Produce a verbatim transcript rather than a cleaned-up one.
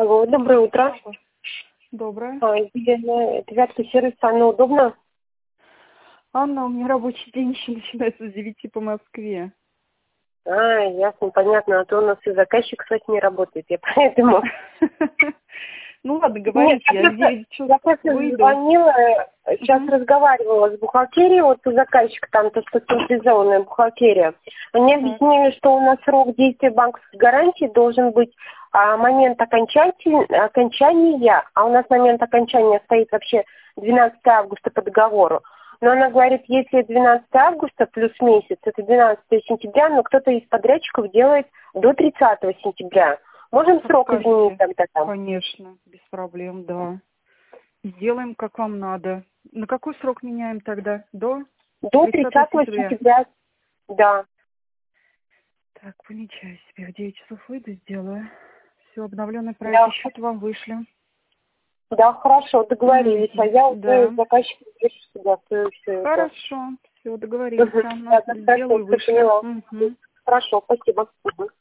Алло, доброе утро. Доброе. А, Елена, это Вятка сервис, Анна, удобно? Анна, у меня рабочий день еще начинается с девяти по Москве. А, ясно, понятно, а то у нас и заказчик с восьми работает, я поэтому... Ну ладно, Нет, говорите, я я в просто, девять часов я просто выйду. звонила, сейчас Мгм. разговаривала с бухгалтерией, вот у заказчика там, то, что централизованная бухгалтерия. Они Так. объяснили, что у нас срок действия банковской гарантии должен быть а, момент окончатель- окончания, а у нас момент окончания стоит вообще двенадцатого августа по договору. Но она говорит, если двенадцатого августа плюс месяц, это двенадцатого сентября, но кто-то из подрядчиков делает до тридцатого сентября. Можем срок изменить Покажите. тогда там? Конечно, без проблем, да. Сделаем, как вам надо. На какой срок меняем тогда? До До тридцатого тридцатого сентября. сентября, да. Так, помечаю себе. В девять часов выйду, сделаю. Все, обновленный проект и Да, счет вам вышлю. да, хорошо, договорились. А Мгм. я Да. уже заказчику пишу сюда все, все это. Хорошо. Все, договорились, Угу. Анна. Да, да, хорошо, Сделаю, все вышлю. поняла. Мгм. Хорошо, спасибо. Угу.